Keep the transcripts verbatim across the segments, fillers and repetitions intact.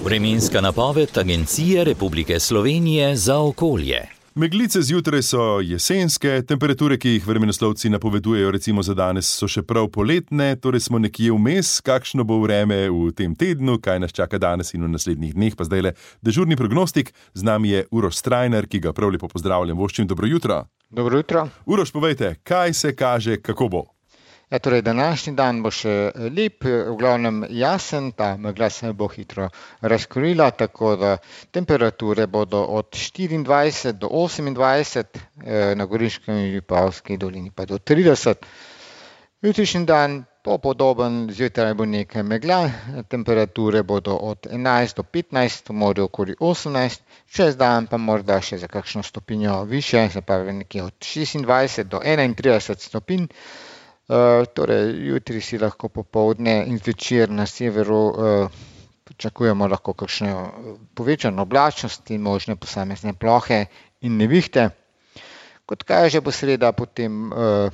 Vremenska napoved Agencije Republike Slovenije za okolje. Meglice zjutraj so jesenske, temperature, ki jih vremenoslovci napovedujejo recimo za danes, so še prav poletne, torej smo nekje vmes, kakšno bo vreme v tem tednu, kaj nas čaka danes in v naslednjih dneh, pa zdajle dežurni prognostik, z nami je Uroš Strajnar, ki ga prav lepo pozdravljam, voščim dobro jutro. Dobro jutro. Uroš, povejte, kaj se kaže, kako bo? Ja, torej, današnji dan bo še lep, v glavnem jasen, ta megla se bo hitro razkrila, tako da temperature bodo od štiriindvajset do osemindvajset, na Goriškem in Vipavski dolini pa do trideset. Jutrišnji dan bo podoben, zjutraj bo nekaj megla, temperature bodo od enajst do petnajst, v morju okoli osemnajst, čez dan pa morda še za kakšno stopinjo više, se pravi nekje od šestindvajset do enaintrideset stopinj. Uh, torej, jutri si lahko popoldne in zvečer na severu uh, pričakujemo lahko kakšne povečane oblačnosti, možne posamezne plohe in nevihte. Kot kaže, bo sreda potem uh,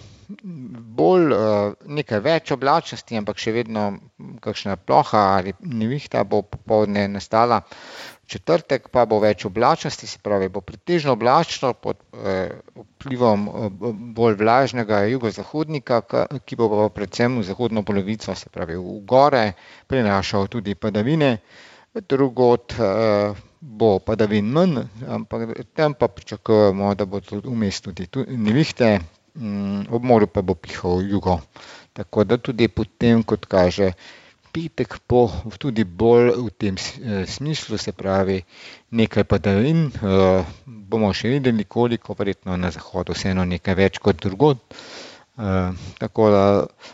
bolj uh, nekaj več oblačnosti, ampak še vedno kakšna ploha ali nevihta bo popoldne nastala. Četrtek pa bo več oblačnosti, se pravi, bo pretežno oblačno pod eh, vplivom eh, bolj vlažnega jugozahodnika, ki bo pa predvsem v zahodno polovico, se pravi v gore, prinašal tudi padavine. Drugod eh, bo padavin manj, ampak tam pa pričakujemo, da bo vmes tudi nevihte, mm, ob morju pa bo pihal jugo. Tako da tudi potem, kot kaže, petek bo tudi bolj v tem smislu, se pravi nekaj padavin, uh, bomo še videli koliko, verjetno na zahodu vseeno nekaj več kot drugod. Uh, tako da,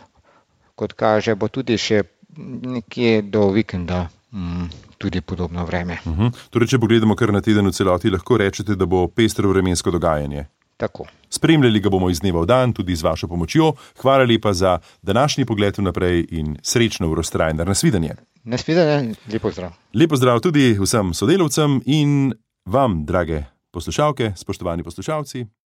kot kaže, bo tudi še nekje do vikenda um, tudi podobno vreme. Uh-huh. Torej, če pogledamo kar na teden v celoti, lahko rečete, da bo pestro vremensko dogajanje. Tako. Spremljali ga bomo iz dneva v dan, tudi z vašo pomočjo. Hvala lepa za današnji pogled vnaprej in srečno, Uroš Strajnar. Nasvidenje. Nasvidenje, lep pozdrav. Lep pozdrav tudi vsem sodelavcem in vam, drage poslušalke, spoštovani poslušalci.